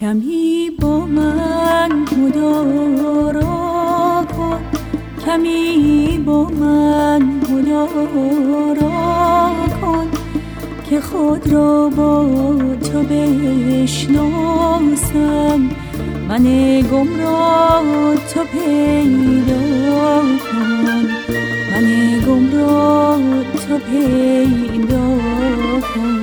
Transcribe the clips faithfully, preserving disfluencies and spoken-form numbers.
کمی با من مدارا کن، کمی با من مدارا کن که خود را با تو بشناسم. من گم را تو پیدا کن، من گم را تو پیدا کن.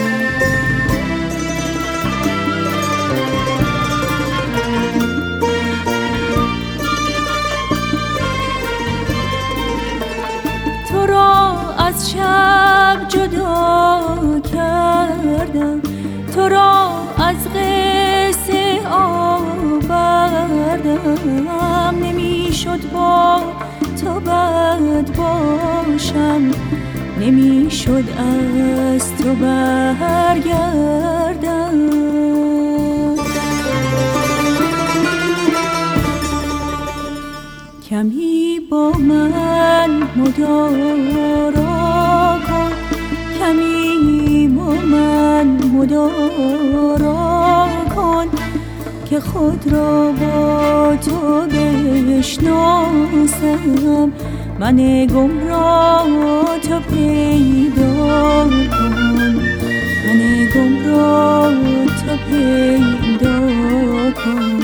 تو را از شب جدا کردم، تو را از قصه آوردم. نمی شد با تو بد باشم، نمی شد از تو برگردم. کمی با من مدارا کن، کمی با من مدارا کن که خود را با تو بشناسم. من گم را تو پیدا کن، من گم را تو پیدا کن.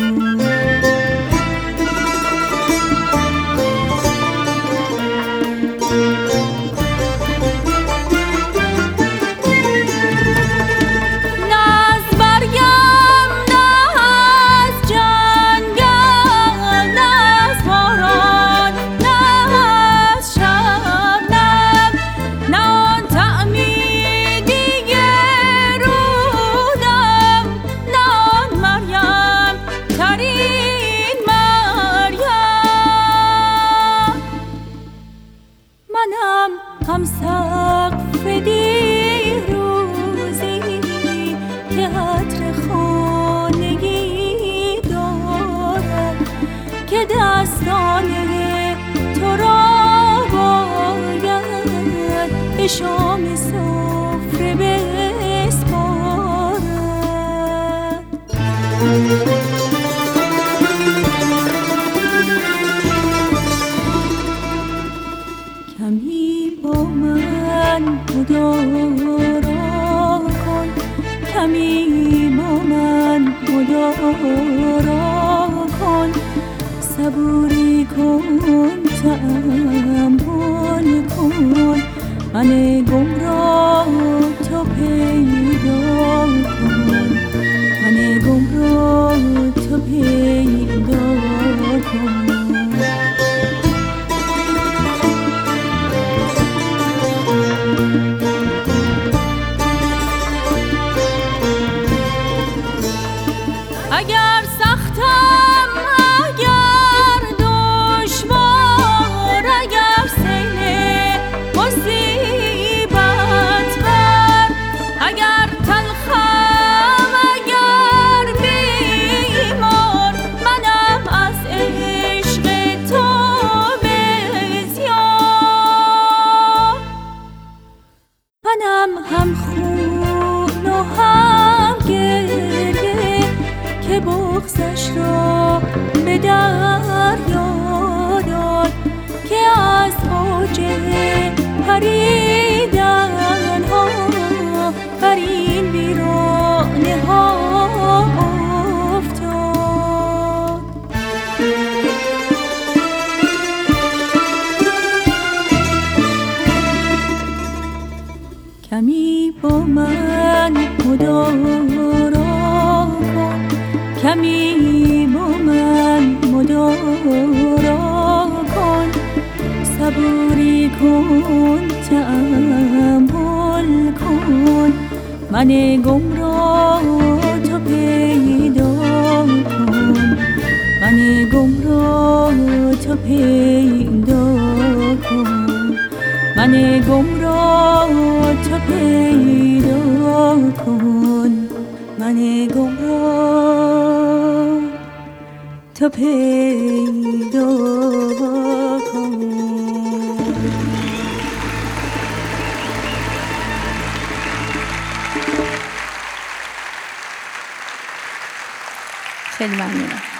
هم سقف دیروزی که عطر خانگی دارد، که دستان تو را باید به شام سفره بسپارد. کمی با من مدارا کن، کمی با من مدارا کن. صبوری کن، تأمل کن. من گم را تو پیدا کن، من گم را تو پیدا کن. اگر سختم، اگر دشوار، اگر سیل مصیبت بر، اگر تلخم، اگر بیمار، منم از عشق تو بسیار. منم هم خون و هم گریه که بغضش را به دریا داد، که از اوج پریدن ها بر این ویرانه ها افتاد. کمی با من مدارا کن، کمی با من مدارا کن. صبوری کن، تأمل کن. من گم را تو پیدا کن، من گم را تو پیدا کن. من گم را تو پیدا کن، من گم را تو پیدا کن. خیلی ممنونم.